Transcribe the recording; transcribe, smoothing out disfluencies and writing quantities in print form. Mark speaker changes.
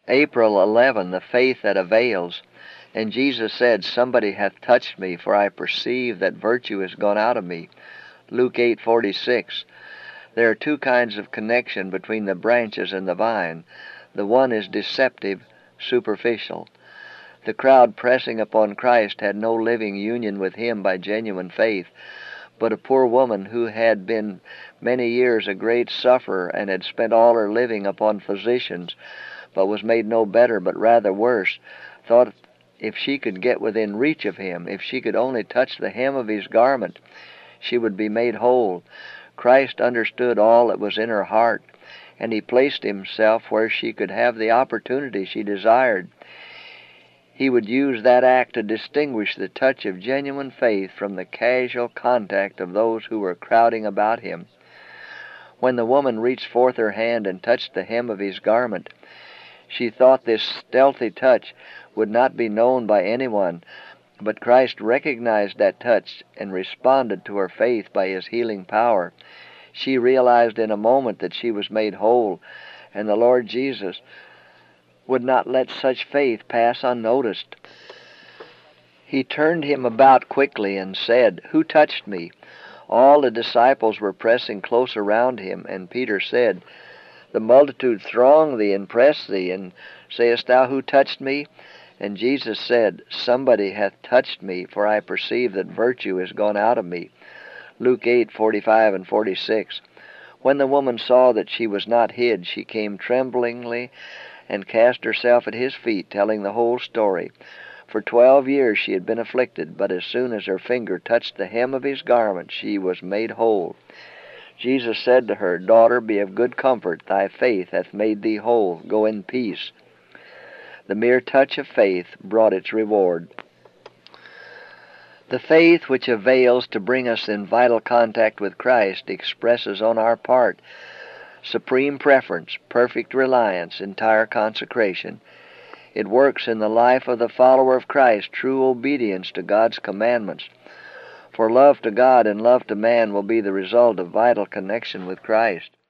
Speaker 1: April 11, the faith that avails. And Jesus said, "Somebody hath touched me, for I perceive that virtue is gone out of me." Luke 8:46. There are two kinds of connection between the branches and the vine. The one is deceptive, superficial. The crowd pressing upon Christ had no living union with him by genuine faith, but a poor woman who had been many years a great sufferer and had spent all her living upon physicians, but was made no better but rather worse, thought if she could get within reach of him, if she could only touch the hem of his garment, she would be made whole. Christ understood all that was in her heart, and he placed himself where she could have the opportunity she desired. He would use that act to distinguish the touch of genuine faith from the casual contact of those who were crowding about him. When the woman reached forth her hand and touched the hem of his garment, she thought this stealthy touch would not be known by anyone, but Christ recognized that touch and responded to her faith by his healing power. She realized in a moment that she was made whole, and the Lord Jesus would not let such faith pass unnoticed. He turned him about quickly and said, "Who touched me?" All the disciples were pressing close around him, and Peter said, "The multitude throng thee and press thee, and sayest thou, Who touched me?" And Jesus said, "Somebody hath touched me, for I perceive that virtue is gone out of me." Luke 8:45 and 46. When the woman saw that she was not hid, she came tremblingly and cast herself at his feet, telling the whole story. For 12 years she had been afflicted, but as soon as her finger touched the hem of his garment, she was made whole. Jesus said to her, "Daughter, be of good comfort. Thy faith hath made thee whole. Go in peace." The mere touch of faith brought its reward. The faith which avails to bring us in vital contact with Christ expresses on our part supreme preference, perfect reliance, entire consecration. It works in the life of the follower of Christ true obedience to God's commandments. For love to God and love to man will be the result of vital connection with Christ.